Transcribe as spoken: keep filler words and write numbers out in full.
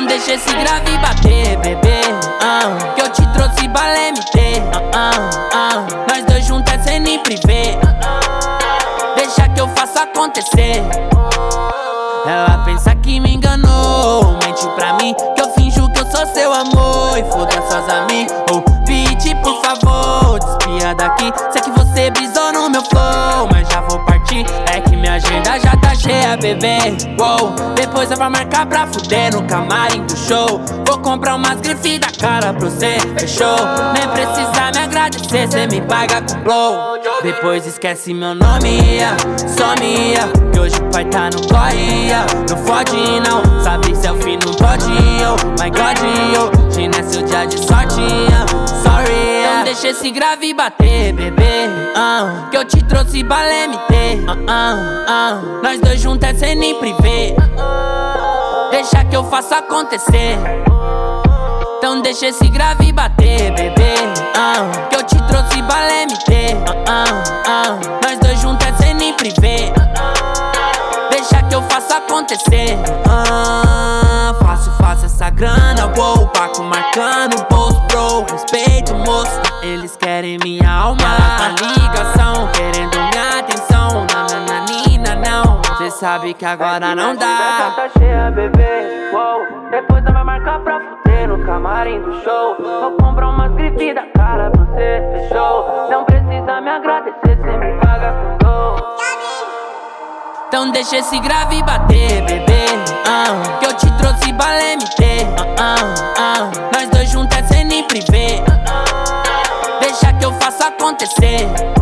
deixa esse grave bater, bebê. uh, Que eu te trouxe bala M T. uh, uh, uh. Nós dois juntos é sem nem privê. Deixa que eu faço acontecer. Ela pensa que me enganou, mente pra mim que eu finjo que eu sou seu amor. E foda suas amigas. Oh, beat, por favor, despia daqui. Sei que você brisou no meu flow, mas já vou partir. É que minha agenda já tá cheia, bebê. Uou, depois eu vou marcar pra fuder no camarim do show. Vou comprar umas grifes da cara pra você, fechou? Nem precisa me agradecer, cê me paga com blow. Depois esquece meu nome, yeah, some, yeah, que hoje o pai tá no corre, yeah. Não fode não, sabe selfie não pode, oh my god, oh. Hoje não é seu dia de sorte, yeah. Sorry, yeah. Então deixa esse grave bater, bebê. uh, Que eu te trouxe bala M T. uh, uh, uh. Nós dois juntos é sem nem privê. Deixa que eu faço acontecer. Então deixa esse grave bater, bebê. uh, Que eu te trouxe bala M T. uh, uh, uh. Nós dois juntos é sem nem privê. Deixa que eu faço acontecer. uh, Fácil, fácil essa grana, uou. Paco marcando, bolso, bro. Respeito, moço. Eles querem minha alma. Ela tá ligação, querendo minha atenção. Nananina, não. Cê sabe que agora não dá. Tá cheia, bebê. Uou. Depois ela vai marcar pra fuder no camarim do show. Vou comprar umas grifes da cara pra você, fechou? Não precisa me agradecer, cê me paga com gol. Então deixa esse grave bater, bebê. uh, Que eu te trouxe bala M T. uh, uh, uh. Nós dois juntos é sem nem privê. Deixa que eu faço acontecer.